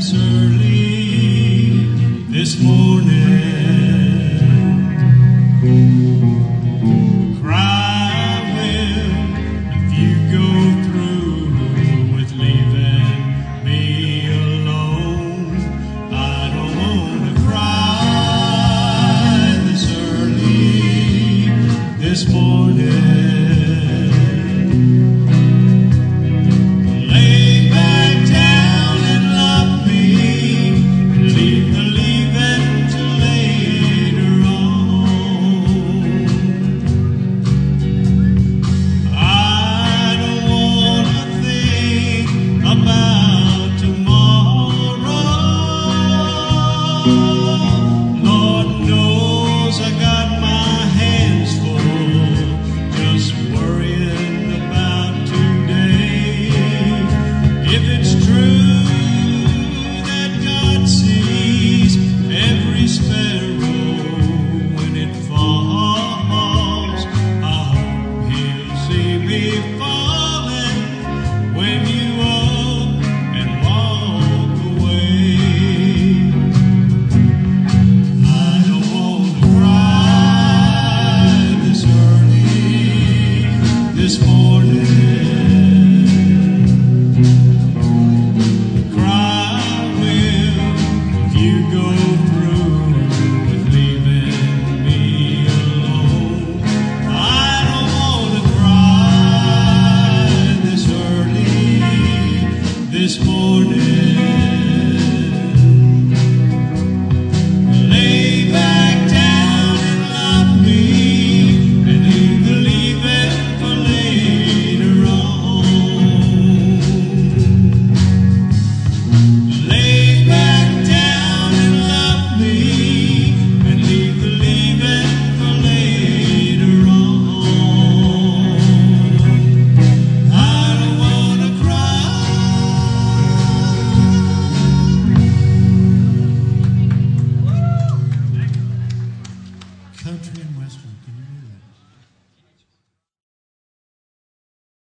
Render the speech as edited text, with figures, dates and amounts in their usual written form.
this early this morning. Cry will if you go through with leaving me alone. I don't want to cry this early this morning. Lord knows I got my hands full, just worrying about today. If it's true that God sees every sparrow when it falls, I hope He'll see me falling when you up and walk away. This morning.